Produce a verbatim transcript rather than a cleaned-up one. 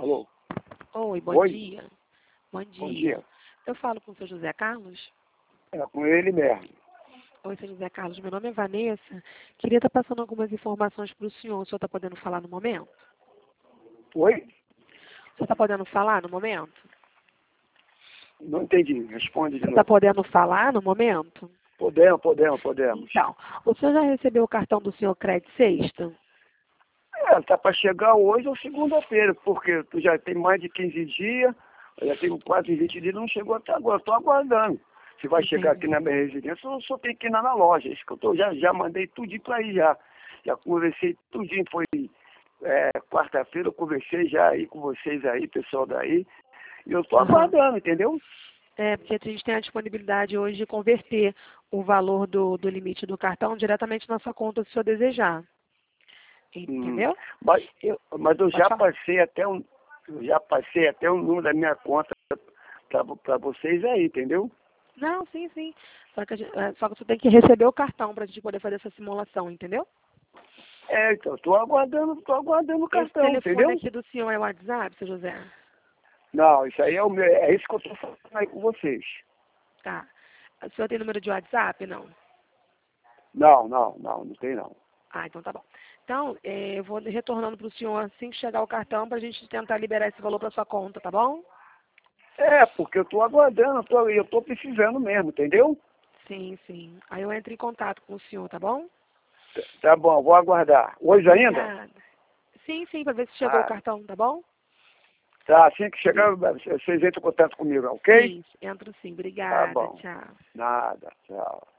Alô? Oi, bom Oi? dia. Bom dia. Bom dia. Eu falo com o seu José Carlos? É com ele mesmo. Oi, seu José Carlos. Meu nome é Vanessa. Queria estar passando algumas informações para o senhor. O senhor está podendo falar no momento? Oi? O senhor está podendo falar no momento? Não entendi. Responde de Você está novo. podendo falar no momento? Podemos, podemos, podemos. Então, o senhor já recebeu o cartão do senhor Crédito Sexta? É, tá para chegar hoje ou segunda-feira, porque tu já tem mais de quinze dias, eu já tenho quase vinte dias, não chegou até agora. Estou aguardando. Se vai chegar aqui Entendi. na minha residência, eu só tenho que ir lá na loja. Isso que eu tô, já, já mandei tudinho para aí já. Já conversei tudinho, foi é, quarta-feira, eu conversei já aí com vocês aí, pessoal daí. E eu estou Aham. aguardando, entendeu? É, porque a gente tem a disponibilidade hoje de converter o valor do, do limite do cartão diretamente na sua conta, se o senhor desejar. Hum, Entendeu? mas, Eu, mas eu pode já falar. passei até um, eu já passei até o número da minha conta para vocês aí, entendeu? Não, sim, sim. Só que, a gente, é, só que você tem que receber o cartão para a gente poder fazer essa simulação, entendeu? É, então, estou aguardando, estou aguardando o Esse cartão, telefone entendeu? aqui do senhor é o WhatsApp, seu José? Não, isso aí é o meu, é isso que eu estou falando aí com vocês. Tá. O senhor tem número de WhatsApp? Não. Não, não, não, não tem não. Ah, então tá bom. Então, é, eu vou retornando para o senhor assim que chegar o cartão para a gente tentar liberar esse valor para sua conta, tá bom? É, porque eu estou aguardando, eu tô, eu estou precisando mesmo, entendeu? Sim, sim. Aí eu entro em contato com o senhor, tá bom? T- Tá bom, vou aguardar. Hoje ainda? Obrigada. Sim, sim, para ver se chegou o Ah, cartão, tá bom? tá, assim que chegar, vocês entram em contato comigo, ok? Sim, entro sim. Tá Obrigada. bom. Tchau. Nada, tchau.